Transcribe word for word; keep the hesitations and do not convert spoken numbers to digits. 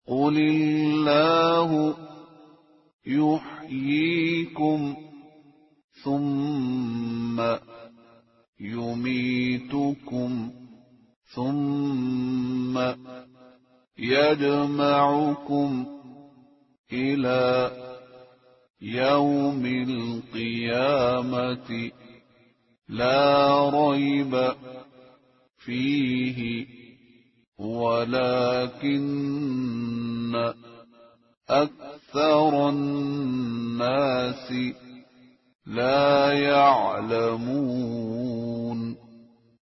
قل الله يحييكم ثم يميتكم ثم يجمعكم إلى يوم القيامة لا ريب فيه ولكن